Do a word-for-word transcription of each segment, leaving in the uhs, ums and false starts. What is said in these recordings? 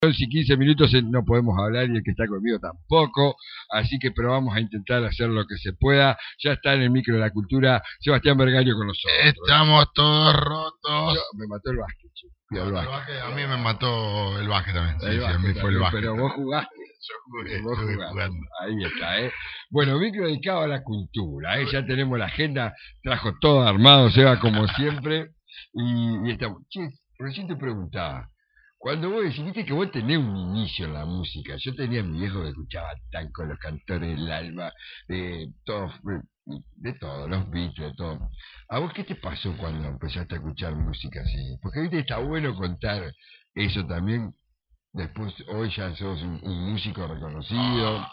once y quince minutos no podemos hablar y el que está conmigo tampoco, así que pero vamos a intentar hacer lo que se pueda. Ya está en el micro de la cultura Sebastián Bergario con nosotros. Estamos todos rotos. Yo, me mató el básquet, no, el básquet. A mí me mató el básquet también. Sí, el sí, básquet, a mí fue el básquet. Pero vos jugaste. Yo jugué, vos estuve jugaste. jugando. Ahí está, ¿eh? Bueno, micro dedicado a la cultura, ¿eh? Ya tenemos la agenda, trajo todo armado, Seba, como siempre. Y, y estamos. Che, recién te preguntaba. Cuando vos decidiste que vos tenés un inicio en la música, yo tenía a mi viejo que escuchaba tango, los cantores del alma, de todos, de todo, los Beatles, de todo. ¿A vos qué te pasó cuando empezaste a escuchar música así? Porque viste, está bueno contar eso también. Después, hoy ya sos un, un músico reconocido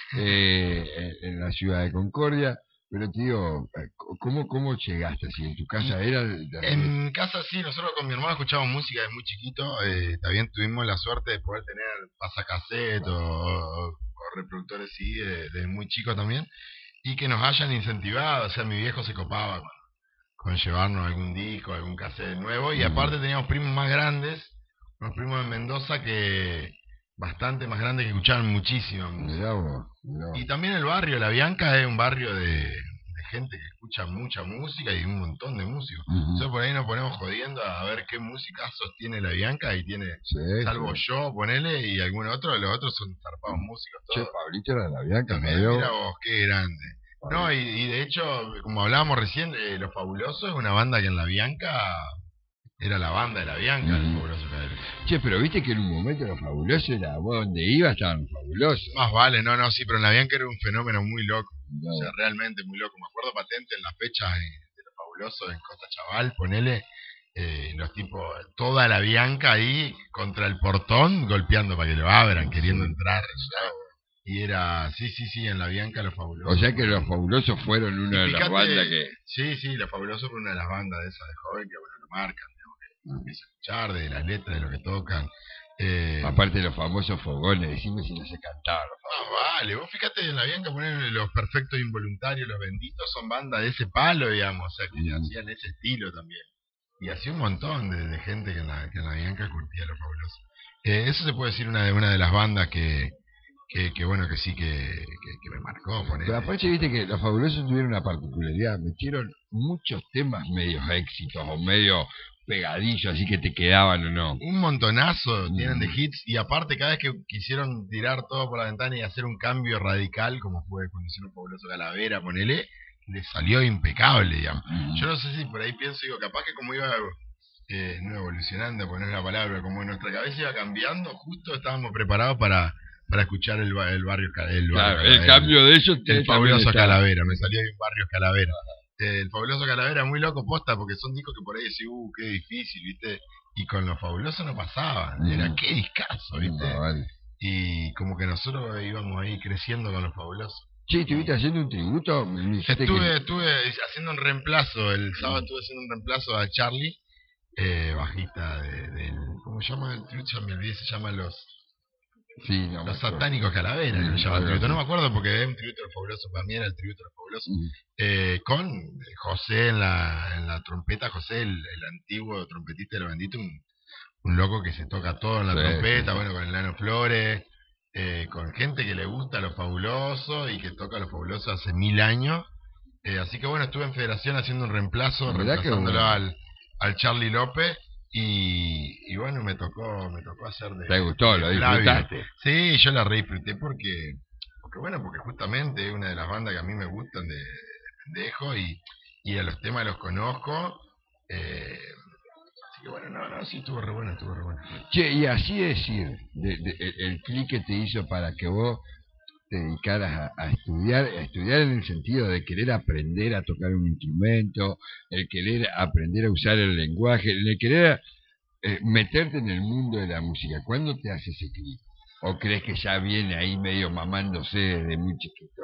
eh, en, en la ciudad de Concordia. Pero tío, ¿cómo, cómo llegaste así? ¿En tu casa era? De, de... En mi casa sí, nosotros con mi hermano escuchábamos música desde muy chiquito. Eh, también tuvimos la suerte de poder tener pasacassette o, o, o reproductores C D desde de muy chico también. Y que nos hayan incentivado, o sea, mi viejo se copaba con, con llevarnos algún disco, algún cassette nuevo. Y aparte teníamos primos más grandes, unos primos de Mendoza que... bastante más grande, que escuchaban muchísimo. Mirá vos, mirá vos. Y también el barrio, La Bianca es un barrio de, de gente que escucha mucha música y un montón de músicos. Uh-huh. Entonces por ahí nos ponemos jodiendo a ver qué musicazos tiene La Bianca y tiene, sí, salvo sí. yo, ponele, y algún otro, los otros son zarpados músicos. Todos. Che, Pablito era de La Bianca, también, medio... mira vos, qué grande. Pablito. No, y, y de hecho, como hablábamos recién, eh, Los Fabulosos es una banda que en La Bianca... era la banda de La Bianca, mm. el Fabuloso Cadero. Che, pero viste que en un momento Los Fabulosos era vos donde iba estaban Los Fabulosos. Más vale, no, no, sí, pero en La Bianca era un fenómeno muy loco. No. O sea, realmente muy loco. Me acuerdo patente en las fechas de, de Los Fabulosos en Costa Chaval, ponele, eh, los tipos, toda La Bianca ahí contra el portón, golpeando para que lo abran, sí. queriendo entrar. ¿sabes? Y era, sí, sí, sí, en La Bianca Los Fabulosos. O sea que Los Fabulosos fueron una de las bandas que... Sí, sí, Los Fabulosos fueron una de las bandas de esas de joven que, bueno, lo marcan. Empieza a escuchar de las letras, de lo que tocan. Eh, Aparte de los famosos fogones, decime si no se cantaban los fogones. Ah, vale, vos fíjate en La Bianca poner Los Perfectos Involuntarios, Los Benditos, son bandas de ese palo, digamos, o sea, que mm. hacían ese estilo también. Y hacía un montón de, de gente que en, la, que en La Bianca curtía Los Fabulosos. Eh, eso se puede decir una de una de las bandas que, que, que bueno, que sí que, que, que me marcó. Poner. Pero aparte viste que Los Fabulosos tuvieron una particularidad, metieron muchos temas medios éxitos o medio pegadillos, así que te quedaban o no. Un montonazo mm. tienen de hits, y aparte cada vez que quisieron tirar todo por la ventana y hacer un cambio radical, como fue cuando hicieron Fabuloso Calavera, ponele, le salió impecable, digamos. Mm. Yo no sé si por ahí pienso, digo, capaz que como iba eh, no evolucionando, poner la palabra, como nuestra cabeza iba cambiando, justo estábamos preparados para para escuchar el, el barrio el, claro, barrio, el, el cambio de ellos el Fabuloso Calavera, me salió bien Barrio Calavera. El Fabuloso Calavera muy loco posta, porque son discos que por ahí decís, uh, qué difícil, ¿viste? Y con Los Fabulosos no pasaba, mm. era qué discazo, ¿viste? No, vale. Y como que nosotros íbamos ahí creciendo con Los Fabulosos. Sí, ¿estuviste haciendo un tributo? Estuve, que... estuve haciendo un reemplazo, el sábado mm. estuve haciendo un reemplazo a Charlie, eh, bajista de, de, ¿cómo se llama el tributo? Ya me olvidé, se llama Los... Sí, no, los satánicos Calavera, sí, que lo llaman tributo. No me acuerdo porque es un tributo de Fabuloso, para mí era el tributo de Fabuloso. Mm. Eh, con José en la, en la trompeta, José, el, el antiguo trompetista de Los Benditos, un, un loco que se toca todo en la sí, trompeta, sí. bueno, con el Nano Flores, eh, con gente que le gusta Lo Fabuloso y que toca Lo Fabuloso hace mil años. Eh, así que bueno, estuve en Federación haciendo un reemplazo, reemplazándolo bueno. al, al Charlie López. Y, y bueno, me tocó me tocó hacer de... ¿Te gustó? ¿Lo disfrutaste? Sí, yo la re disfruté porque, porque bueno, porque justamente es una de las bandas que a mí me gustan de, de pendejo y, y a los temas los conozco. Eh, así que bueno, no, no, sí, estuvo re bueno, estuvo re bueno. Che, y así decir, de, de, el, el clic que te hizo para que vos te dedicaras a, a estudiar, a estudiar en el sentido de querer aprender a tocar un instrumento, el querer aprender a usar el lenguaje, el querer eh, meterte en el mundo de la música. ¿Cuándo te hace ese clic? ¿O crees que ya viene ahí medio mamándose desde muy chiquito?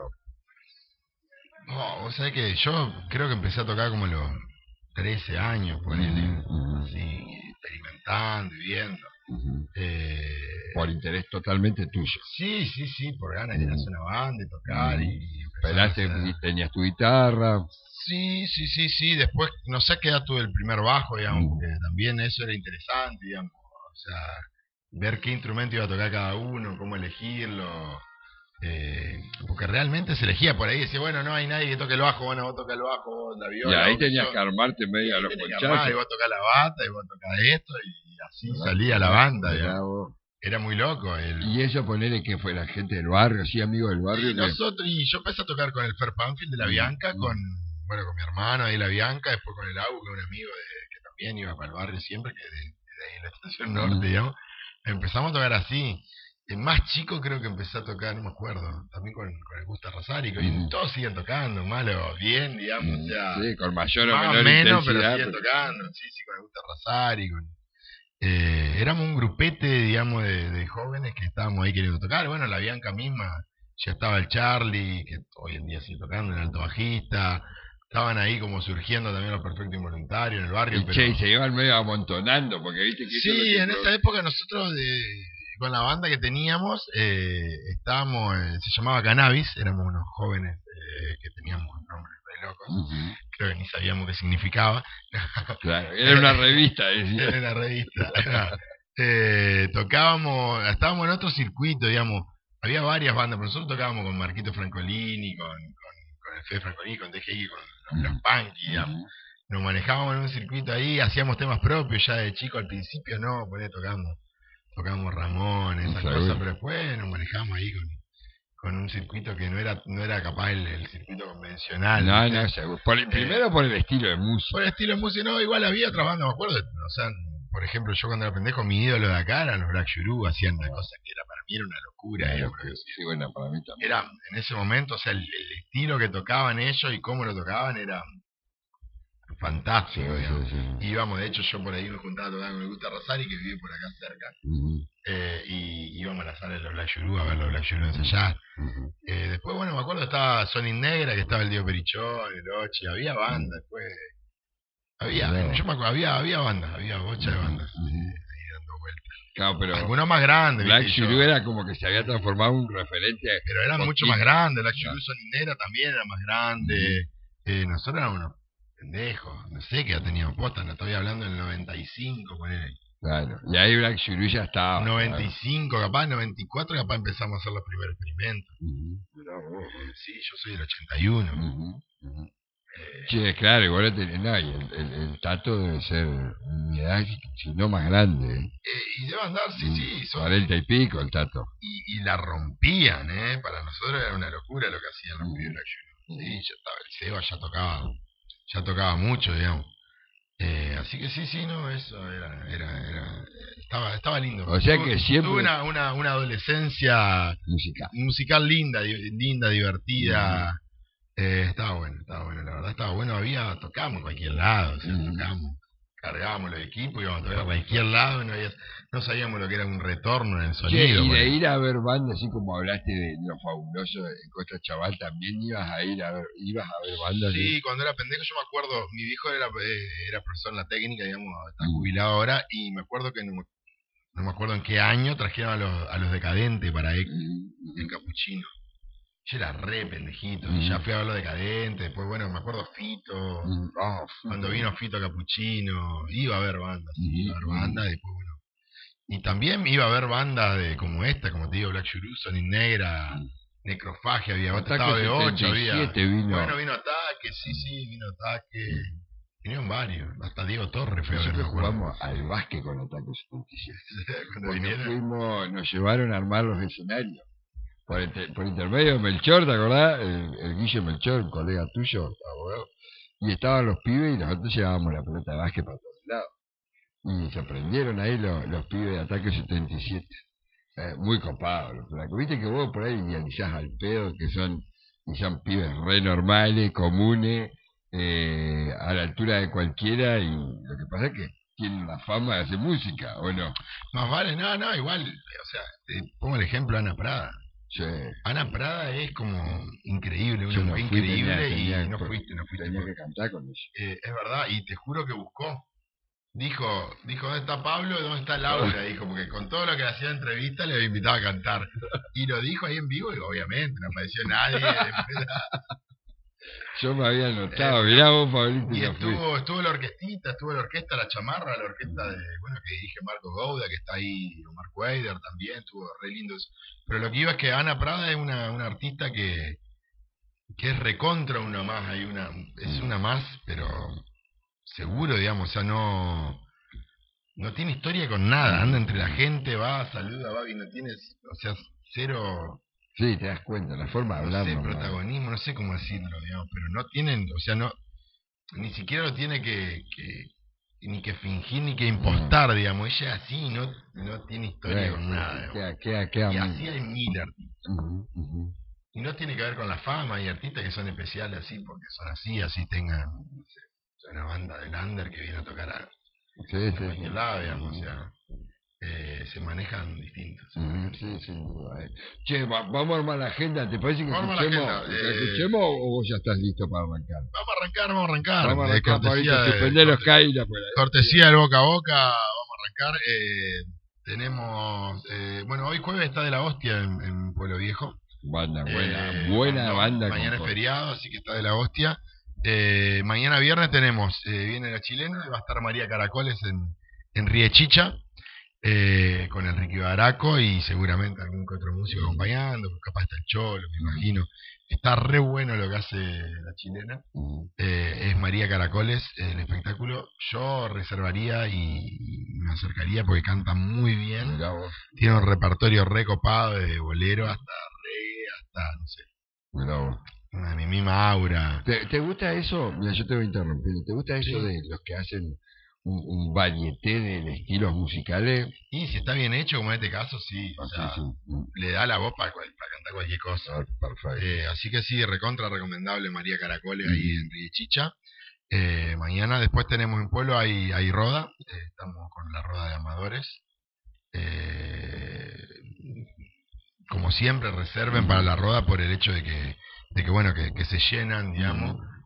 No, vos sabés que yo creo que empecé a tocar como a los trece años, ponele, mm-hmm. así, experimentando y viendo. Uh-huh. Eh, por interés totalmente tuyo. Sí, sí, sí, por ganas de ir a hacer una banda y tocar. Uh-huh. y Esperaste, hacer... tenías tu guitarra. Sí, sí, sí, sí. Después, no sé a qué edad tuve el primer bajo, digamos, uh-huh. porque también eso era interesante, digamos. O sea, ver qué instrumento iba a tocar cada uno, cómo elegirlo. Eh, porque realmente se elegía por ahí, decía, bueno, no hay nadie que toque el bajo, bueno, vos tocás el bajo, vos la viola. Y ahí vos tenías yo, que armarte medio a los muchachos. Y vos tocás la bata, y vos tocás esto, y así ¿verdad? Salía la banda. Era muy loco. El... Y eso ponerle que fue la gente del barrio, sí, amigo del barrio. Y, que... nosotros, y yo empecé a tocar con el Fer Panfield de la Bianca, mm. con bueno con mi hermano ahí la Bianca, después con el Abu, que es un amigo de, que también iba para el barrio siempre, que de, de, de la estación norte, mm. digamos. Empezamos a tocar así. El más chico creo que empecé a tocar, no me acuerdo, también con, con el Gusta Rosárico, y mm. todos siguen tocando, malo, bien, digamos, mm. o sea, sí, con mayor o más menor menos, pero siguen pero... tocando, sí, sí, con el Gusta Rosárico. Eh, éramos un grupete, digamos, de, de jóvenes que estábamos ahí queriendo tocar. Bueno, la Bianca misma, ya estaba el Charlie, que hoy en día sigue tocando, el alto bajista. Estaban ahí como surgiendo también los Perfectos Involuntarios en el barrio. Y pero... che, se iban medio amontonando, porque viste que... Sí, eso en esa época nosotros, de, con la banda que teníamos, eh, estábamos, eh, se llamaba Cannabis, éramos unos jóvenes eh, que teníamos nombres re locos. Uh-huh. Creo que ni sabíamos qué significaba. Claro, era una revista. Decía. Era una revista. eh, tocábamos, estábamos en otro circuito, digamos. Había varias bandas, pero nosotros tocábamos con Marquito Francolini, con, con, con el Fede Francolini, con D G I, con los, los Punky, digamos. Nos manejábamos en un circuito ahí, hacíamos temas propios ya de chico, al principio no, ponía tocando, tocábamos Ramón, esas cosas, bien. Pero después nos manejamos ahí con, con un circuito que no era no era capaz el, el circuito convencional. No, no, seguro. Por el, eh, primero por el estilo de música. Por el estilo de música, no, igual había otras bandas, me acuerdo, o sea, por ejemplo, yo cuando era pendejo, mi ídolo de acá eran los Black Shuru, hacían una cosa que era para mí era una locura. Era, sí, bueno, para mí también. Era, en ese momento, o sea, el, el estilo que tocaban ellos y cómo lo tocaban era fantástico, sí, digamos. Sí, sí. Íbamos, de hecho, yo por ahí me juntaba a tocar con el Gusta Rosari, que vive por acá cerca. Uh-huh. eh, y íbamos a la sala de los Black Shuru a ver los Black Shuru ensayar. Uh-huh. eh, después, bueno, me acuerdo estaba Sonic Negra, que estaba el Dio Perichón, el Ochi, había banda, uh-huh. después... Había, no. yo me acuerdo, había, había bandas, había bocha de bandas uh-huh. eh, ahí dando vueltas. Claro, pero algunos más grandes. Black Shuru era como que se había transformado en un referente. Pero eran mucho más grandes, Black Shuru, Sonic Negra también era más grande. Uh-huh. eh, nosotros éramos unos pendejos, no sé qué ya teníamos posta, no estoy hablando del noventa y cinco, con él. Claro, y ahí Black Shuru ya estaba. noventa y cinco, claro. Capaz, noventa y cuatro, capaz empezamos a hacer los primeros experimentos. Uh-huh. Eh, sí, yo soy del ochenta y uno. Uh-huh. Uh-huh. Eh, sí, claro, igual tenés, no, el, el, el Tato debe ser mi edad, si no más grande. Eh, y debe andar, sí, sí. Son, cuarenta y pico el Tato. Y, y la rompían, ¿eh? Para nosotros era una locura lo que hacían los pibes Black Shuru. Sí, ya estaba, el Seba ya tocaba, ya tocaba mucho, digamos. Eh, así que sí, sí, no, eso era, era, era estaba, estaba lindo. O sea que siempre tuve una, una, una adolescencia musical, musical linda, linda, divertida. Mm. Eh, estaba bueno, estaba bueno, la verdad estaba bueno. Había, tocábamos en cualquier lado, o sea, mm. tocábamos, cargábamos los equipos, íbamos a tocar a cualquier lado, no, había, no sabíamos lo que era un retorno en el sonido. Sí, y de bueno. ir a ver bandas, así como hablaste de lo fabuloso en Costa Chaval, también ibas a ir a ver, ibas a ver bandas. Sí, de... cuando era pendejo yo me acuerdo, mi viejo era, eh, era profesor en la técnica, digamos, está mm. jubilado ahora, y me acuerdo que no me, no me acuerdo en qué año trajeron a los, a los Decadentes para ir mm. en Capuchino. Yo era re pendejito, mm. y ya fui a ver los Decadentes, después, bueno, me acuerdo Fito, mm. oh, cuando vino Fito Capuchino, iba a ver bandas, mm. iba a ver bandas, después, bueno. Y también iba a ver bandas de como esta, como te digo, Black Shuru, Sonic Negra, mm. Necrofagia, había otro estado de ocho, había. Vino. Bueno, vino Ataque, sí, sí, vino Ataque. Mm. Vinieron varios, hasta Diego Torres fue a ver. Nosotros jugamos al básquet con Ataque setenta y siete. Cuando vinieron. Fuimos, nos llevaron a armar los escenarios. Por, inter, por intermedio de Melchor, ¿te acordás? El, el Guille Melchor, un colega tuyo, abogado. Y estaban los pibes y nosotros llevábamos la pelota de básquet para todos lados. Y se prendieron ahí los, los pibes de Ataque setenta y siete. Eh, muy copados los flacos. Viste que vos por ahí idealizás al pedo, que son, y son pibes re normales, comunes, eh, a la altura de cualquiera, y lo que pasa es que tienen la fama de hacer música, ¿o no? Más vale, no, no, igual, o sea, te pongo el ejemplo de Ana Prada. Sí. Ana Prada es como increíble, una no mujer increíble, tenía, tenía, y no fuiste, no fuiste. Tenía que cantar con ella. Eh, es verdad, y te juro que buscó. Dijo, dijo, ¿dónde está Pablo? ¿Dónde está Laura? Dijo, porque con todo lo que hacía entrevista le invitaba a cantar. Y lo dijo ahí en vivo y obviamente no apareció nadie. Yo me había notado, mirá vos, Pablito. Y estuvo, estuvo la orquestita, estuvo la orquesta La Chamarra, la orquesta de, bueno, que dirige Marco Gouda, que está ahí, Omar Cuader también, estuvo re lindo eso. Pero lo que iba es que Ana Prada es una, una artista que, que es recontra una más, hay una, es una más, pero seguro, digamos, o sea, no, no tiene historia con nada, anda entre la gente, va, saluda, va, y no tiene, o sea, cero... Sí, te das cuenta, la forma de hablar. No sé, No, protagonismo, no sé cómo decirlo, digamos, pero no tienen, o sea, no, ni siquiera lo tiene que, que ni que fingir ni que impostar, digamos, ella es así, no, no tiene historia bueno, con nada. Queda, queda, queda y muy... así hay mil artistas. Uh-huh, uh-huh. Y no tiene que ver con la fama, hay artistas que son especiales así, porque son así, así tengan, no sé, una banda de Lander que viene a tocar a, sí, a sí, cualquier sí. lado, digamos, o sea... Eh, se manejan distintos. Mm, sí, sin duda. Eh. Che, va, vamos a armar la agenda. ¿Te parece que vamos escuchemos, agenda, que eh, escuchemos o vos ya estás listo para arrancar? Vamos a arrancar, vamos a arrancar. Vamos a arrancar, cortesía Pablito, de, suspender los corte, caídas. Pues, cortesía del boca a boca, vamos a arrancar. Eh, tenemos, eh, bueno, hoy jueves está de la hostia en, en Pueblo Viejo. Banda, buena, eh, buena no, banda. Mañana es feriado, así que está de la hostia. Eh, mañana viernes tenemos, eh, viene la chilena, y va a estar María Caracoles en, en Riechicha. Eh, con Enrique Baraco y seguramente algún que otro músico acompañando, capaz está el Cholo, me imagino. Está re bueno lo que hace la chilena. Eh, es María Caracoles, el espectáculo. Yo reservaría y, y me acercaría porque canta muy bien. Tiene un repertorio recopado de bolero hasta reggae, hasta, no sé. Mirá vos. Una mi misma aura. ¿Te, ¿Te gusta eso? Mira, yo te voy interrumpiendo. ¿Te gusta eso sí. de los que hacen un, un varieté de estilos musicales? Y si está bien hecho, como en este caso, sí. O sea, sí, sí. Le da la voz para, para cantar cualquier cosa. Ah, perfecto. Eh, así que sí, recontra recomendable María Caracoles mm. ahí en Riechicha. Eh, mañana, después tenemos en Pueblo, hay, hay Roda. Eh, estamos con la Roda de Amadores. Eh, como siempre, reserven mm. para la Roda por el hecho de que, de que bueno, que, que se llenan, digamos. Mm.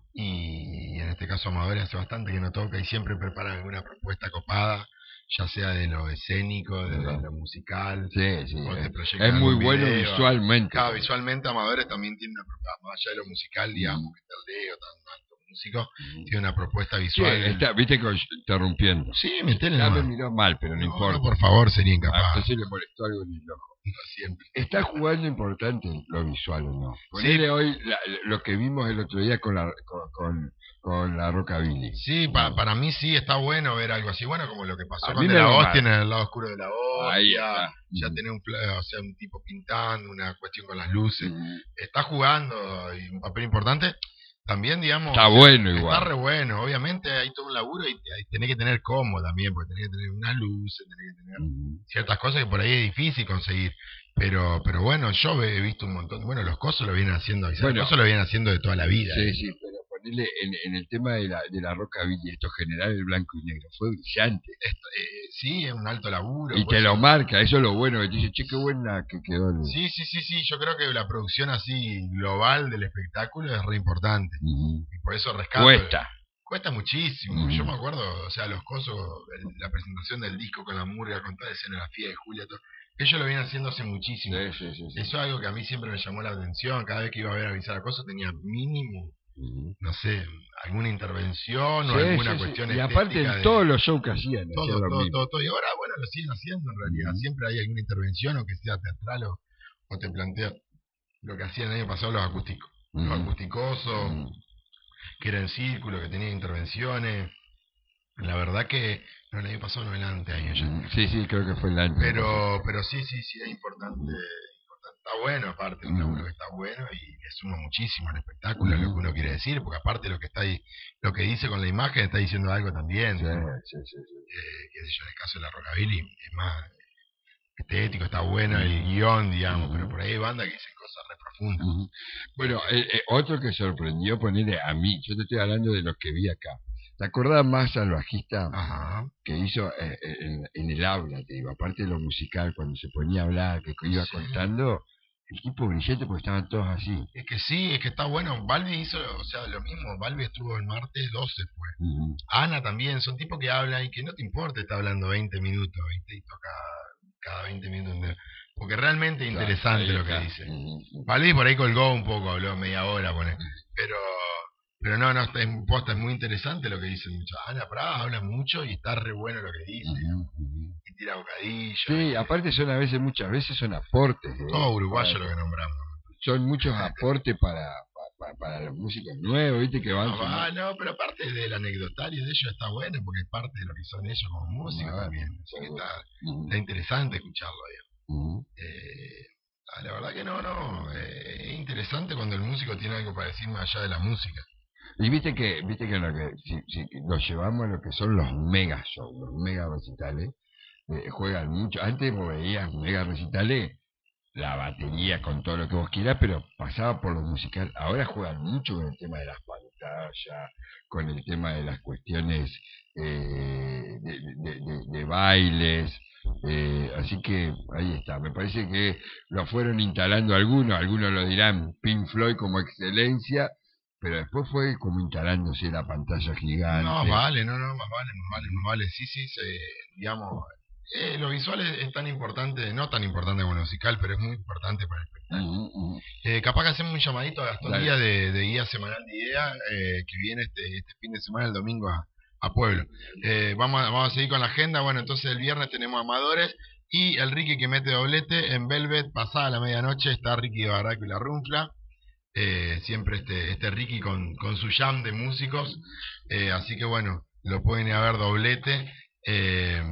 Y en este caso Amadores hace bastante que no toca y siempre preparan alguna propuesta copada, ya sea de lo escénico, de, de lo musical, sí, sí, o de proyectos. Es muy bueno video. Visualmente. Claro, visualmente Amadores también tiene una propuesta, más allá de lo musical, digamos, que está el Leo, tan alto músico, mm. tiene una propuesta visual. Sí, está, viste que interrumpiendo. Sí, metele Ya me miró mal, pero no, no importa. No, por favor, sería incapaz. Ah, entonces le molestó algo en el ojo. No, siempre. Está jugando importante lo visual, ¿o no? Ponele sí. hoy la, lo que vimos el otro día con la con, con, con la Rockabilly. Sí, para, para mí sí está bueno ver algo así. Bueno, como lo que pasó a con De La Hostia en el lado oscuro de la Hostia. Ahí está. Ya mm. tener un, o sea, un tipo pintando, una cuestión con las luces. Mm. Está jugando y un papel importante. También, digamos, está bueno está igual. Está re bueno. Obviamente hay todo un laburo y, y tenés que tener cómodo también, porque tenés que tener unas luces, tenés que tener mm. ciertas cosas que por ahí es difícil conseguir. Pero pero bueno, yo he visto un montón. Bueno, los cosos lo vienen haciendo, bueno, los cosos lo vienen haciendo de toda la vida. Sí, ¿eh? sí, pero ponerle en, en el tema de la, de la Rockabilly, esto general el blanco y negro, fue brillante. Esto, eh, sí, es un alto laburo. Y te lo marca, eso es lo bueno, que te dice, che, qué buena que quedó. El... Sí, sí, sí, sí, yo creo que la producción así global del espectáculo es re importante. Uh-huh. Y por eso rescato. Cuesta. Cuesta muchísimo. Uh-huh. Yo me acuerdo, o sea, los cosos, la presentación del disco con la murga, con toda la escenografía de Julia, todo. Ellos lo vienen haciendo hace muchísimo. Sí, sí, sí, sí. Eso es algo que a mí siempre me llamó la atención. Cada vez que iba a ver a Avisar a Cosas tenía mínimo, uh-huh. no sé, alguna intervención sí, o alguna sí, cuestión sí. Y aparte en de... todos los shows que hacían. Todo, todo, todo, todo, todo. Y ahora, bueno, lo siguen haciendo en realidad. Uh-huh. Siempre hay alguna intervención, o que sea teatral o, o te plantea lo que hacían el año pasado los acústicos. Uh-huh. Los acusticosos, uh-huh. que era en círculo, que tenía intervenciones. La verdad que no, el año pasado no, el anteaño ya. Sí, sí, creo que fue el año. Pero, pero sí, sí, sí, es importante, importante. Está bueno, aparte, un laburo que está bueno y le suma muchísimo al espectáculo, uh-huh. lo que uno quiere decir, porque aparte lo que está ahí, lo que dice con la imagen está diciendo algo también. Sí, sí, sí, sí. Eh, qué sé yo, en el caso de la Rockabilly es más estético, está bueno uh-huh. el guión, digamos, uh-huh. pero por ahí hay bandas que dicen cosas re profundas. Uh-huh. Bueno, eh, eh, otro que sorprendió ponerle a mí, yo te estoy hablando de lo que vi acá. ¿Te acordás más al bajista Ajá. que hizo eh, en, en el habla, te digo, aparte de lo musical, cuando se ponía a hablar, que iba sí. contando, el tipo brillante porque estaban todos así? Es que sí, es que está bueno. Balbi hizo, o sea, lo mismo. Balbi estuvo el martes doce, pues. Uh-huh. Ana también, son tipos que hablan y que no te importa, está hablando veinte minutos, ¿viste? Y toca cada veinte minutos. Porque realmente es interesante claro, lo que dice. Uh-huh. Balbi por ahí colgó un poco, habló media hora, pone. Pero... pero no, no, está, en posta, es muy interesante lo que dicen mucho. Ana Prada habla mucho y está re bueno lo que dice. Uh-huh, uh-huh. Y tira bocadillos. Sí, y, aparte son a veces, muchas veces son aportes. ¿eh? Todo uruguayo para, lo que nombramos. Son muchos aportes para, para, para los músicos nuevos, ¿viste? Que van. No, ah, no, pero aparte del anecdotario de ellos está bueno, porque es parte de lo que son ellos como músicos ah, también. Así que está, uh-huh. está interesante escucharlo, uh-huh. eh, la verdad que no, no. Eh, es interesante cuando el músico tiene algo para decir más allá de la música. Y viste que, viste que, lo que si, si nos llevamos a lo que son los mega shows, los mega recitales, eh, juegan mucho. Antes vos veías mega recitales, la batería con todo lo que vos quieras, pero pasaba por lo musical. Ahora juegan mucho con el tema de las pantallas, con el tema de las cuestiones eh, de, de, de, de bailes. Eh, así que ahí está, me parece que lo fueron instalando algunos, algunos lo dirán Pink Floyd como excelencia, pero después fue como instalándose la pantalla gigante. No, vale, no, no, más vale, más vale, más vale, sí, sí, se, digamos, eh, lo visual es, es tan importante, no tan importante como lo musical, pero es muy importante para el espectáculo. Uh-huh, uh-huh. Eh, capaz que hacemos un llamadito a Gastón Díaz de, de guía semanal de idea, eh, que viene este, este fin de semana, el domingo, a a Pueblo. Eh, vamos, a, vamos a seguir con la agenda. Bueno, entonces el viernes tenemos Amadores y el Ricky que mete doblete en Velvet. Pasada la medianoche está Ricky de Barraco y la Runfla. Eh, siempre este, este Ricky con, con su jam de músicos. Eh, así que bueno, lo pueden ir a ver doblete. Eh,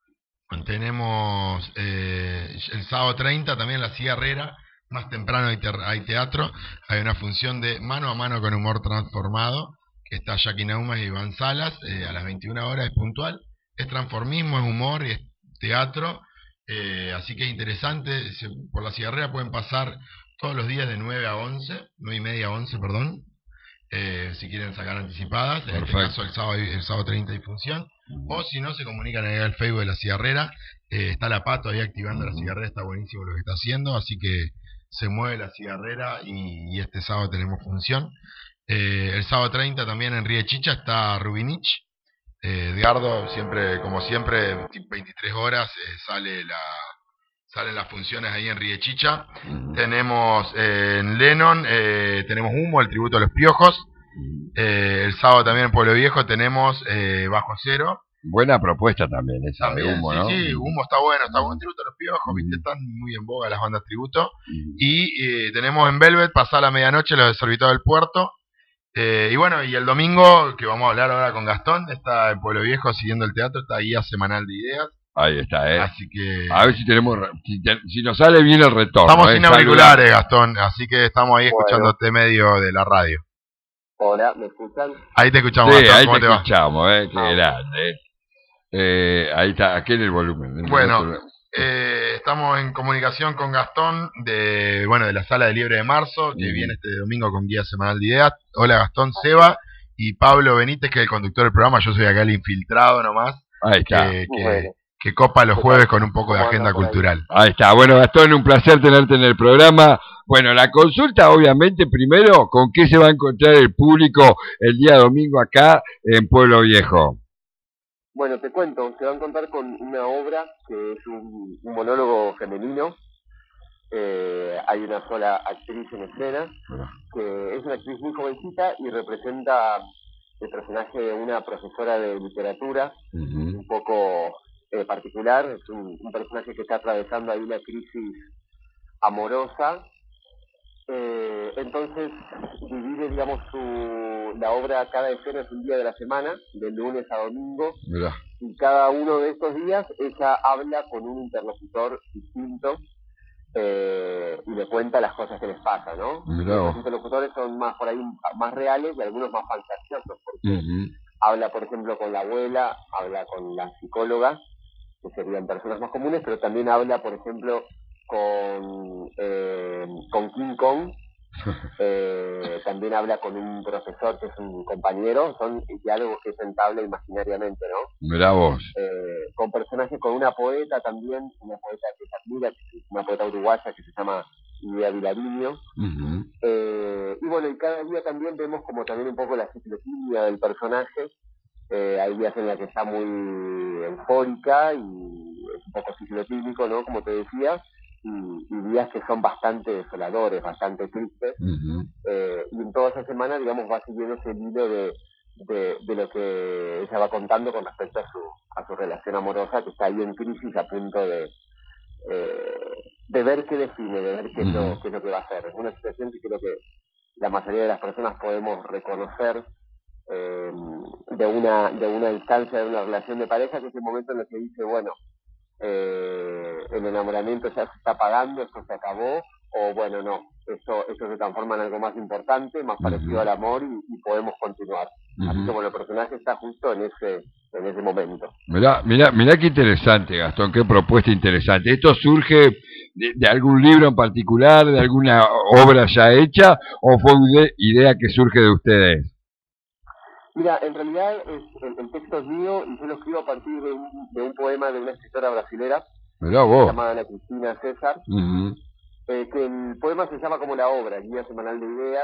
tenemos eh, el sábado treinta también la Cigarrera. Más temprano hay, te- hay teatro. Hay una función de mano a mano con humor transformado. Está Jackie Naumas y Iván Salas, eh, a las veintiuna horas es puntual. Es transformismo, es humor y es teatro. Eh, así que es interesante. Se, por la Cigarrera pueden pasar todos los días de nueve a once, nueve y media a once, perdón. Eh, si quieren sacar anticipadas. En Perfecto. Este caso, el sábado, el sábado treinta hay función. Uh-huh. O si no, se comunican ahí al Facebook de la Cigarrera. Eh, está la Pato ahí activando uh-huh. la Cigarrera. Está buenísimo lo que está haciendo. Así que se mueve la Cigarrera y, y este sábado tenemos función. Eh, el sábado treinta también en Riechicha está Rubinich. Eh, Edgardo, siempre, como siempre, veintitrés horas eh, sale la, salen las funciones ahí en Riechicha. Uh-huh. Tenemos eh, en Lennon, eh, tenemos Humo, el tributo a los piojos. Eh, el sábado también en Pueblo Viejo tenemos eh, Bajo Cero. Buena propuesta también esa también, de Humo, sí, ¿no? Sí, Humo está bueno, está buen tributo a los piojos, viste, están muy en boga las bandas tributo. Uh-huh. Y eh, tenemos en Velvet, pasada la medianoche, los desorbitados del puerto. Eh, y bueno, y el domingo, que vamos a hablar ahora con Gastón, está en Pueblo Viejo siguiendo el teatro, está guía semanal de ideas. Ahí está, ¿eh? Así que... A ver si tenemos, si, te, si nos sale bien el retorno. Estamos ¿eh? sin auriculares, Gastón, así que estamos ahí bueno. escuchándote medio de la radio. Hola, ¿me escuchan? Ahí te escuchamos, sí, Gastón, ahí ¿cómo te, te escuchamos, va? ¿eh? Qué ah, grande, ¿eh? Eh, ahí está, aquí en el volumen. En bueno, el eh, estamos en comunicación con Gastón de bueno de la Sala de Liebre de Marzo, que mm. viene este domingo con guía semanal de ideas. Hola Gastón, Seba y Pablo Benítez, que es el conductor del programa. Yo soy acá el infiltrado nomás. Ahí está. Que, que, bueno. que copa los jueves con un poco de agenda cultural. Ahí está. Bueno, Gastón, un placer tenerte en el programa. Bueno, la consulta, obviamente, primero, ¿con qué se va a encontrar el público el día domingo acá en Pueblo Viejo? Bueno, te cuento, se va a encontrar con una obra que es un, un monólogo femenino. Eh, hay una sola actriz en escena, que es una actriz muy jovencita y representa el personaje de una profesora de literatura, uh-huh. un poco eh, particular. Es un, un personaje que está atravesando ahí una crisis amorosa. Eh, entonces divide, digamos, su, la obra, cada escena es un día de la semana, de lunes a domingo. Mirá. Y cada uno de estos días ella habla con un interlocutor distinto eh, y le cuenta las cosas que les pasa, ¿no? Mirá. Los interlocutores son más por ahí más reales y algunos más fantasiosos, porque uh-huh. habla, por ejemplo, con la abuela, habla con la psicóloga, que serían personas más comunes, pero también habla, por ejemplo, con eh, con King Kong, eh, también habla con un profesor que es un compañero. Son diálogos que se entabla imaginariamente, ¿no? Mirá vos. Eh, con personajes, con una poeta también, una poeta que se admira, una poeta uruguaya que se llama Lidia Vilariño. Uh-huh. Eh, y bueno, y cada día también vemos como también un poco la ciclotimia del personaje. Eh, hay días en la que está muy eufórica y es un poco ciclotímico, ¿no? Como te decía. y, y días que son bastante desoladores, bastante tristes, uh-huh. eh, y en toda esa semana, digamos, va siguiendo ese hilo de, de, de lo que ella va contando con respecto a su, a su relación amorosa, que está ahí en crisis a punto de, eh, de ver qué define, de ver qué, uh-huh. es lo, qué es lo que va a hacer. Es una situación que creo que la mayoría de las personas podemos reconocer eh, de una de una instancia, de una relación de pareja, que es el momento en el que dice, bueno, eh, el enamoramiento ya se está apagando, esto se acabó, o bueno, no, esto, esto se transforma en algo más importante, más parecido uh-huh. al amor, y, y podemos continuar. Uh-huh. Así como el personaje está justo en ese en ese momento. Mirá, mirá, mirá qué interesante, Gastón, qué propuesta interesante. ¿Esto surge de, de algún libro en particular, de alguna obra ya hecha, o fue una idea que surge de ustedes? Mira, en realidad es, el, el texto es mío y yo lo escribo a partir de un, de un poema de una escritora brasilera llamada Ana Cristina César, uh-huh. eh, que el poema se llama como la obra, Guía Semanal de Ideas,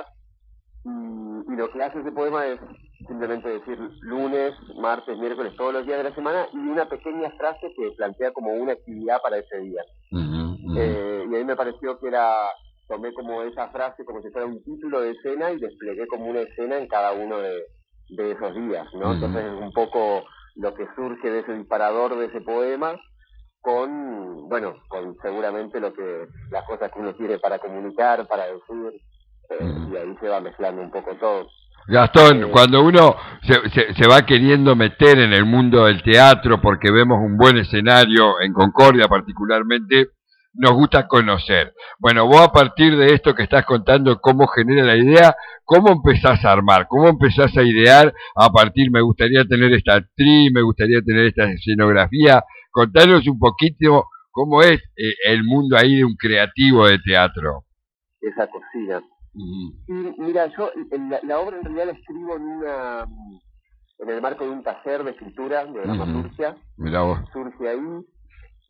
y, y lo que hace ese poema es simplemente decir lunes, martes, miércoles, todos los días de la semana, y una pequeña frase que plantea como una actividad para ese día. Uh-huh, uh-huh. Eh, y a mí me pareció que era, tomé como esa frase como si fuera un título de escena y desplegué como una escena en cada uno de, de esos días, ¿no? Uh-huh. Entonces es un poco lo que surge de ese disparador de ese poema, con, bueno, con seguramente lo que, las cosas que uno tiene para comunicar, para decir, eh, uh-huh. y ahí se va mezclando un poco todo. Gastón, eh, cuando uno se, se, se va queriendo meter en el mundo del teatro porque vemos un buen escenario, en Concordia particularmente, nos gusta conocer. Bueno, vos a partir de esto que estás contando, cómo genera la idea, ¿cómo empezás a armar? ¿Cómo empezás a idear a partir, me gustaría tener esta actriz, me gustaría tener esta escenografía? Contanos un poquito cómo es eh, el mundo ahí de un creativo de teatro. Esa cocina. Y mira, yo la, la obra en realidad la escribo en una en el marco de un taller de escritura, de dramaturgia. Uh-huh. Mirá vos. Surge ahí y,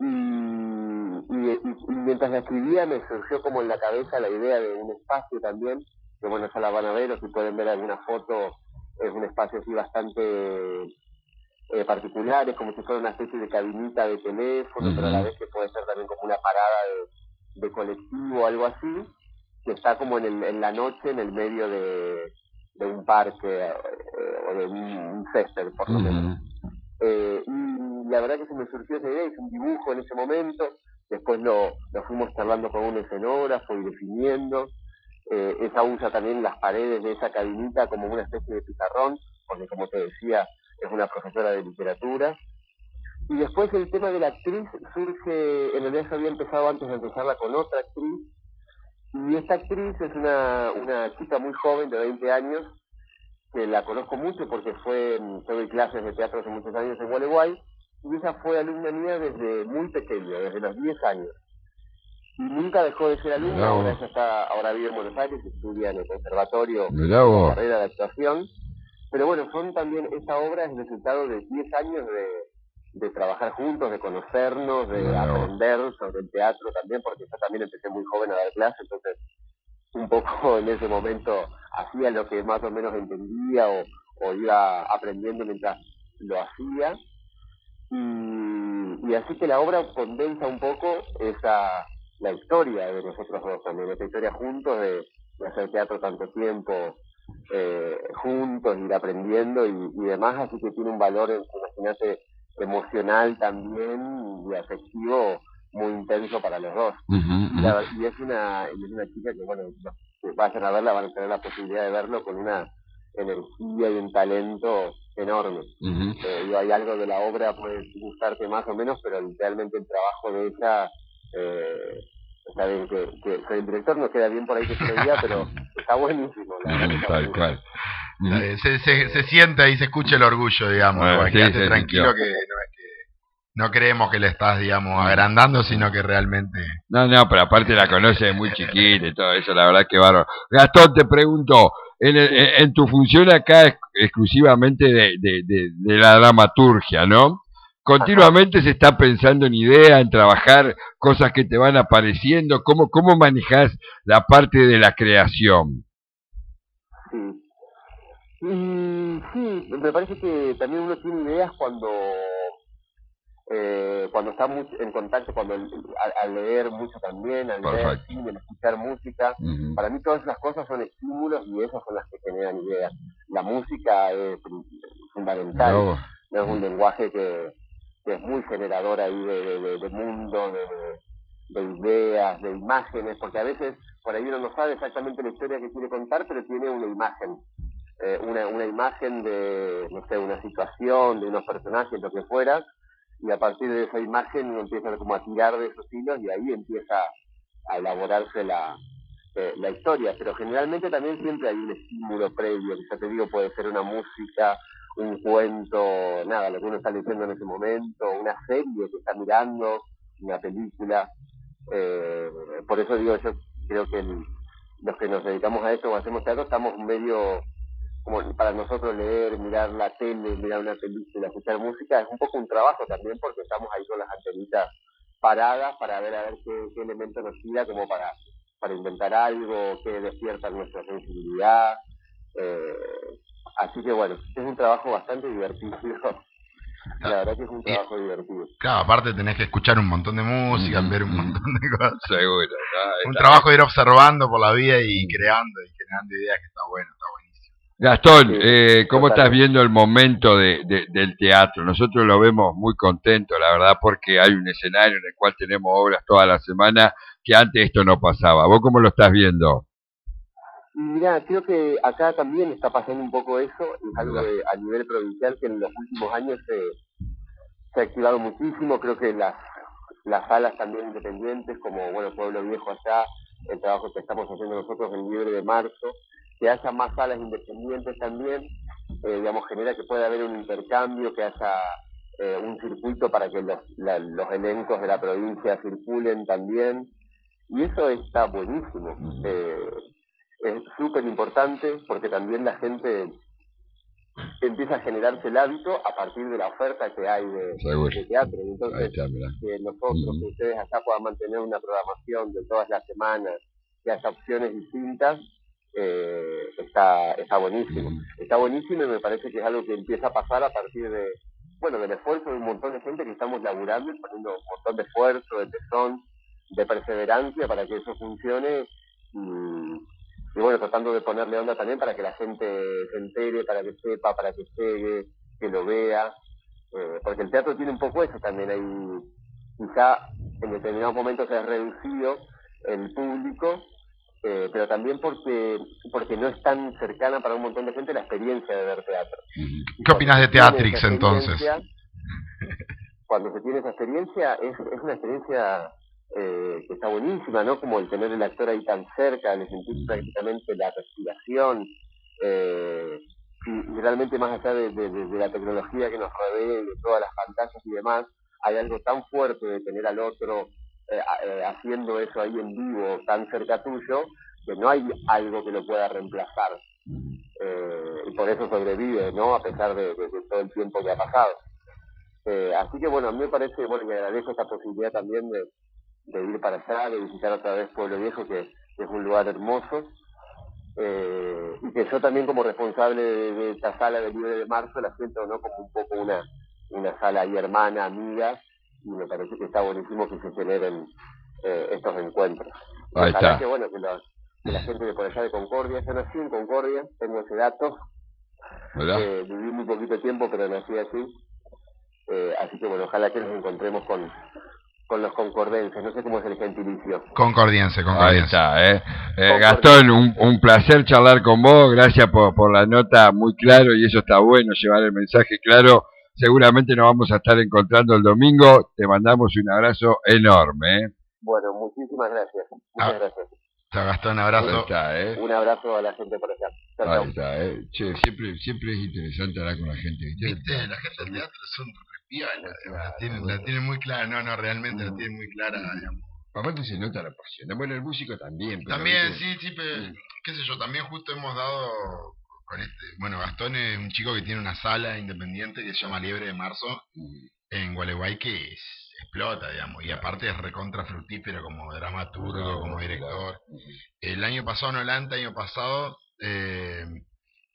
y, y, y mientras la escribía me surgió como en la cabeza la idea de un espacio también, que bueno, ya la van a ver, o si pueden ver alguna foto, es un espacio así bastante eh, particular, es como si fuera una especie de cabinita de teléfono, uh-huh. pero a la vez que puede ser también como una parada de, de colectivo o algo así, que está como en, el, en la noche en el medio de, de un parque eh, o de un, un césped, por lo menos. Uh-huh. Eh, y la verdad que se me surgió esa idea, hice un dibujo en ese momento, después lo, lo fuimos charlando con un escenógrafo y definiendo. Eh, esa usa también las paredes de esa cabinita como una especie de pizarrón, porque como te decía, es una profesora de literatura. Y después el tema de la actriz surge, en realidad yo había empezado antes de empezarla con otra actriz, y esta actriz es una, una chica muy joven de veinte años, que la conozco mucho porque fue, yo doy clases de teatro hace muchos años en Gualeguay, y ella fue alumna mía desde muy pequeña, desde los diez años. Y nunca dejó de ser alumna, ahora ella está, ahora vive en Buenos Aires, estudia en el conservatorio, la carrera de actuación. Pero bueno, son también, esta obra es el resultado de diez años de, de trabajar juntos, de conocernos, de Mirá aprender vos. sobre el teatro también, porque yo también empecé muy joven a dar clases, entonces un poco en ese momento hacía lo que más o menos entendía o, o iba aprendiendo mientras lo hacía. Y, y así que la obra condensa un poco esa la historia de nosotros dos también, esta historia juntos de, de hacer teatro tanto tiempo eh, juntos, ir aprendiendo y, y demás, así que tiene un valor, imagínate, emocional también y afectivo muy intenso para los dos. Uh-huh, uh-huh. La, y es una, es una chica que, bueno, los que vayan a verla van a tener la posibilidad de verlo con una energía y un talento enorme. Uh-huh. Eh, y hay algo de la obra puede gustarte más o menos, pero realmente el trabajo de ella, eh, está bien que, que, que el director no queda bien por ahí que se lo diga, pero está buenísimo. La uh-huh, está tal cual. Uh-huh. Se, se, se sienta y se escucha el orgullo, digamos. Bueno, sí, quédate sí, tranquilo sí, que no es que no creemos que le estás, digamos, agrandando, sino que realmente... No, no, pero aparte la conoce muy chiquita y todo eso, la verdad que bárbaro. Gastón, te pregunto, en, el, en tu función acá es exclusivamente de, de, de, de la dramaturgia, ¿no? Continuamente se está pensando en ideas, en trabajar cosas que te van apareciendo. ¿Cómo, cómo manejás la parte de la creación? Sí. Y, sí, me parece que también uno tiene ideas cuando... eh, cuando está mucho en contacto, cuando al, al leer mucho también, al Perfecto. leer cine, al escuchar música, uh-huh. Para mí todas esas cosas son estímulos y esas son las que generan ideas. La música es fundamental, no, no es un uh-huh. lenguaje que, que es muy generador ahí de, de, de mundo, de, de ideas, de imágenes, porque a veces por ahí uno no sabe exactamente la historia que quiere contar, pero tiene una imagen. Eh, una, una imagen de, no sé, una situación, de unos personajes, lo que fuera, y a partir de esa imagen uno empieza como a tirar de esos hilos y ahí empieza a elaborarse la, eh, la historia, pero generalmente también siempre hay un estímulo previo, que ya te digo, puede ser una música, un cuento, nada, lo que uno está leyendo en ese momento, una serie que está mirando, una película, eh, por eso digo, yo creo que el, los que nos dedicamos a esto o hacemos teatro estamos medio... como para nosotros leer, mirar la tele, mirar una película, escuchar música, es un poco un trabajo también porque estamos ahí con las antenitas paradas para ver a ver qué, qué elemento nos tira como para, para inventar algo, que despierta nuestra sensibilidad. Eh, así que bueno, es un trabajo bastante divertido. La verdad que es un trabajo divertido. Claro, aparte tenés que escuchar un montón de música, mm-hmm. ver un montón de cosas. Seguro. ¿No? Un trabajo de ir observando por la vida y creando y generando ideas que está bueno, está bueno. Gastón, eh, ¿cómo estás viendo el momento de, de, del teatro? Nosotros lo vemos muy contento, la verdad, porque hay un escenario en el cual tenemos obras toda la semana que antes esto no pasaba. ¿Vos cómo lo estás viendo? Mirá, creo que acá también está pasando un poco eso, es algo de, a nivel provincial que en los últimos años se, se ha activado muchísimo. Creo que las, las salas también independientes, como bueno Pueblo Viejo allá, el trabajo que estamos haciendo nosotros en Libre de Marzo, que haya más salas independientes también, eh, digamos, genera que pueda haber un intercambio, que haya eh, un circuito para que los, la, los elencos de la provincia circulen también, y eso está buenísimo. Eh, es súper importante porque también la gente empieza a generarse el hábito a partir de la oferta que hay de, de teatro. Entonces, está, que nosotros, uh-huh. que ustedes acá puedan mantener una programación de todas las semanas, que haya opciones distintas, Eh, está está buenísimo, está buenísimo y me parece que es algo que empieza a pasar a partir de, bueno, del esfuerzo de un montón de gente que estamos laburando y poniendo un montón de esfuerzo, de tesón, de perseverancia para que eso funcione y, y bueno, tratando de ponerle onda también para que la gente se entere, para que sepa, para que llegue, que lo vea, eh, porque el teatro tiene un poco eso también, hay quizá en determinados momentos se ha reducido el público, Eh, pero también porque porque no es tan cercana para un montón de gente la experiencia de ver teatro. ¿Qué opinas de Teatrix entonces? Cuando se tiene esa experiencia, es, es una experiencia eh, que está buenísima, ¿no? Como el tener el actor ahí tan cerca, el sentir prácticamente la respiración, eh, y, y realmente más allá de, de, de la tecnología que nos rodea, de todas las pantallas y demás, hay algo tan fuerte de tener al otro Eh, eh, haciendo eso ahí en vivo, tan cerca tuyo, que no hay algo que lo pueda reemplazar. Eh, y por eso sobrevive, ¿no? A pesar de, de, de todo el tiempo que ha pasado. Eh, así que bueno, a mí me parece, bueno, me agradezco esta posibilidad también de, de ir para allá, de visitar otra vez Pueblo Viejo, que, que es un lugar hermoso. Eh, y que yo también como responsable de, de esta sala de Libre de Marzo la siento, ¿no? Como un poco una, una sala ahí hermana, amiga, y me parece que está buenísimo que se generen eh, estos encuentros. Ahí Ojalá está. que, bueno, que, los, que la gente de por allá de Concordia, yo nací en Concordia, tengo ese dato, eh, viví muy poquito tiempo, pero nací así, eh, así que bueno, ojalá que nos encontremos con, con los concordenses, no sé cómo es el gentilicio. Concordiense, concordiense. Ahí está, eh. eh Gastón, un, un placer charlar con vos, gracias por, por la nota muy claro, y eso está bueno, llevar el mensaje claro. Seguramente nos vamos a estar encontrando el domingo. Te mandamos un abrazo enorme. ¿eh? Bueno, muchísimas gracias. Muchas ah, gracias. Chao, Gastón, un abrazo. Está, ¿eh? Un abrazo a la gente por acá. Chao, Ahí está, ¿eh? Che, siempre, siempre es interesante hablar con la gente. ¿Viste? ¿Viste? La gente del teatro son repiolas. La tienen, la tienen muy clara. No, no, realmente mm. la tienen muy clara. Digamos. Aparte se nota la pasión. Bueno, el músico también. Pero también, sí, sí, pero, mm. qué sé yo, también justo hemos dado... Con este, bueno, Gastón es un chico que tiene una sala independiente que se llama Libre de Marzo en Gualeguay que es, explota, digamos, y aparte es recontra fructífero como dramaturgo, como director. El año pasado, no el ante año pasado, eh,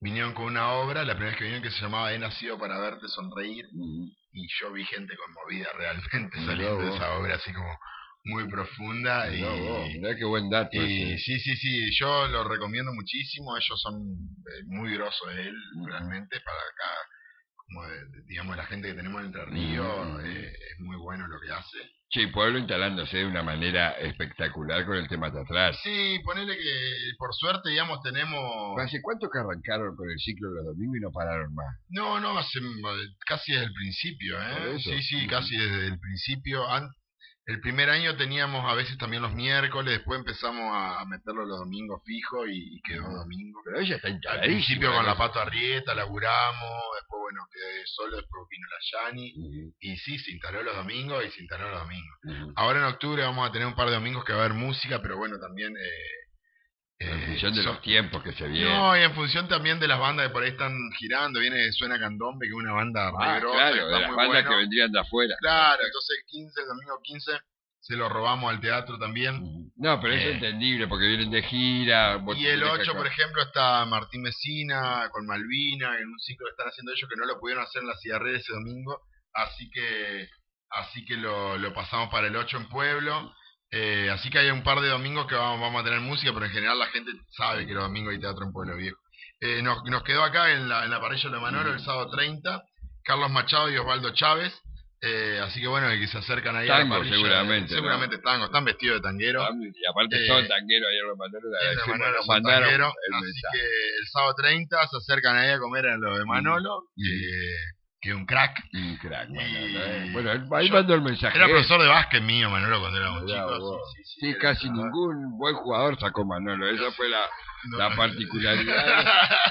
vinieron con una obra, la primera vez que vinieron, que se llamaba He nacido para verte sonreír, Mm. y yo vi gente conmovida realmente Mirá saliendo de vos. esa obra así como muy profunda. Mirá vos, y, mirá qué buen dato y ese. sí, sí, sí, yo lo recomiendo muchísimo, ellos son eh, muy grosos de él, Mm. realmente, para acá, como de- de- digamos, la gente que tenemos en Entre Ríos, Mm. eh, es muy bueno lo que hace. Che, Pueblo instalándose de una manera espectacular con el tema teatral. Sí, ponele que por suerte, digamos, tenemos... ¿Hace cuánto que arrancaron con el ciclo de los domingos y no pararon más? No, no, hace casi desde el principio, Por ¿eh? eso. Sí, sí, Ujú. casi desde el principio. An- El primer año teníamos a veces también los miércoles, después empezamos a meterlo los domingos fijos y, y quedó domingo. Pero ella está Al instaladísima. principio con la ¿no? Pato Arrieta laburamos, después bueno, quedé solo, después vino la Yani, Ujú, y sí, se instaló los domingos y se instaló los domingos. ujú. Ahora en octubre vamos a tener un par de domingos que va a haber música, pero bueno, también... Eh, En eh, función de son- los tiempos que se vienen. No, y en función también de las bandas que por ahí están girando, viene Suena Candombe, que es una banda re Ah, grosa, claro, que de está las muy bandas bueno. que vendrían de afuera. Claro, entonces el quince, el domingo quince, se lo robamos al teatro también. Ujú. No, pero es Eh. entendible porque vienen de gira. vos Y te el tenés que ocho, acá- por ejemplo, está Martín Mesina con Malvina, en un ciclo que están haciendo ellos que no lo pudieron hacer en la Cigarrera ese domingo, así que así que lo, lo pasamos para el ocho en Pueblo. Eh, así que hay un par de domingos que vamos, vamos a tener música, pero en general la gente sabe que los domingos hay teatro en Pueblo Viejo. Eh, nos, nos quedó acá en la, en la parrilla de Manolo el sábado treinta, Carlos Machado y Osvaldo Chávez. Eh, así que bueno, que se acercan ahí a Tango, la parrilla. seguramente, Seguramente tango, están vestidos de tanguero. Y aparte Eh, son tangueros ayer los mandaron, En la el agradecemos, Manolo nos son mandaron tangueros, el así mensaje. que el sábado treinta se acercan ahí a comer a lo de Manolo, Mm. que, que es un crack. Un crack, Y- Manolo, eh. Bueno, él- ahí yo- mandó el mensaje. Era eh. profesor de básquet mío, Manolo, cuando éramos Mirá chicos. vos. Sí, sí, Sí, era casi entrenador. ningún buen jugador sacó Manolo. Esa fue la, No, la particularidad.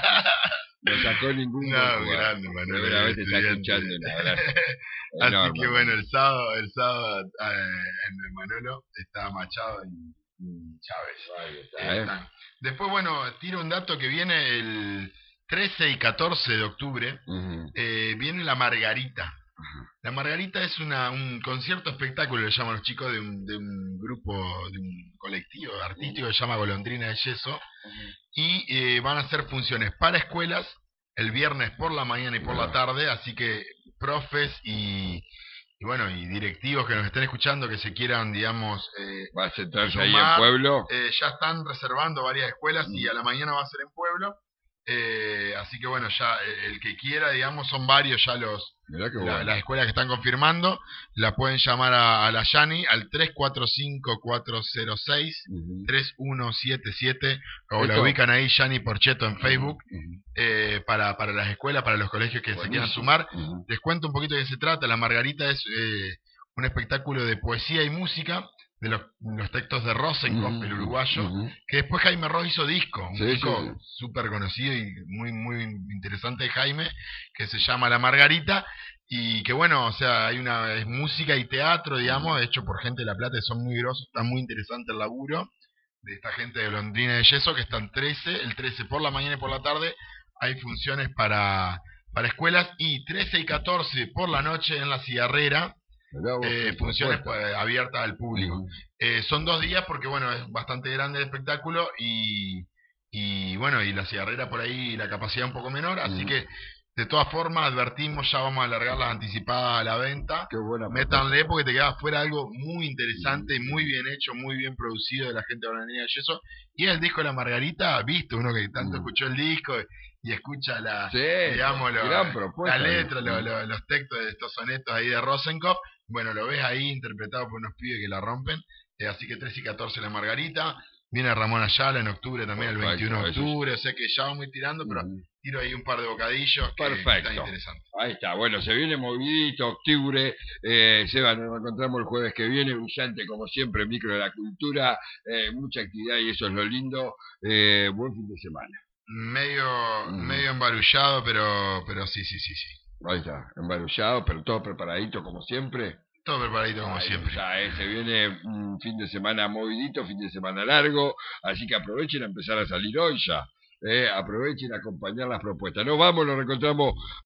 No sacó ningún No, buen jugador. grande, Manolo, Seguramente está estudiante. escuchando un abrazo. Así Enorme, que bueno, el sábado, el sábado eh, en el Manolo está Machado y, y Chávez. Ahí está, Eh, eh. están. Después, bueno, tiro un dato que viene el trece y catorce de octubre. Ujú. Eh, viene la Margarita. La Margarita es una, un concierto espectáculo, le llaman los chicos de un, de un grupo, de un colectivo artístico que se llama Golondrina de Yeso, y eh, van a hacer funciones para escuelas el viernes por la mañana y por la tarde, así que profes y, y bueno, y directivos que nos estén escuchando, que se quieran, digamos, eh, Va a sentarse ahí en Sumar, Pueblo. eh, ya están reservando varias escuelas y Mm. a la mañana va a ser en Pueblo. Eh, así que bueno, ya eh, el que quiera, digamos, son varios ya los Mirá qué la- bueno. las escuelas que están confirmando. La pueden llamar a, a la Yani al tres cuatro cinco, cuatro cero seis, Ujú. tres uno siete siete, o la Esto- ubican ahí, Yani Porcheto en Facebook, Ujú. eh, para, para las escuelas, para los colegios que se quieran Buenísimo. sumar. Ujú. Les cuento un poquito de qué se trata. La Margarita es eh, un espectáculo de poesía y música de los, los textos de Rosenkopf, Ujú. el uruguayo, Ujú. que después Jaime Ross hizo disco, un Sí, disco sí. súper conocido y muy muy interesante de Jaime, que se llama La Margarita, y que bueno, o sea, hay una es música y teatro, digamos, hecho por gente de La Plata, que son muy grosos, está muy interesante el laburo de esta gente de Londrina de Yeso, que están trece, el trece por la mañana y por la tarde, hay funciones para, para escuelas, y trece y catorce por la noche en La Cigarrera, Mirá vos, eh, qué funciones propuesta. pues, abiertas al público. Ujú. Eh, son dos días porque, bueno, es bastante grande el espectáculo y, y bueno, y la cigarrera por ahí, la capacidad un poco menor, así Mm. que, de todas formas, advertimos, ya vamos a alargar las anticipadas a la venta. Qué buena propuesta. Métanle porque te queda fuera algo muy interesante, muy bien hecho, muy bien producido de la gente de Bananera de Yeso. Y el disco de La Margarita, visto, uno que tanto Mm. escuchó el disco y escucha la, Sí, digamos, lo- gran propuesta. la letra, lo- Mm. lo- los textos de estos sonetos ahí de Rosenkopf. Bueno, lo ves ahí interpretado por unos pibes que la rompen. Eh, así que trece y catorce La Margarita. Viene Ramón Ayala en octubre también, el Perfecto, veintiuno de eso es- octubre. O sea que ya vamos a ir tirando, pero Ujú. tiro ahí un par de bocadillos que Perfecto. están interesantes. Ahí está, bueno, se viene movidito, octubre, eh, Seba, nos encontramos el jueves que viene, brillante como siempre, micro de la cultura, eh, mucha actividad y eso es lo lindo, eh, buen fin de semana. Medio, Mm. medio embarullado, pero, pero sí, sí, sí, sí. Ahí está, embarullado, pero todo preparadito como siempre. Todo preparadito como Ahí siempre. está, eh, se viene un fin de semana movidito, fin de semana largo, así que aprovechen a empezar a salir hoy ya. Eh, aprovechen a acompañar las propuestas. Nos vamos, nos reencontramos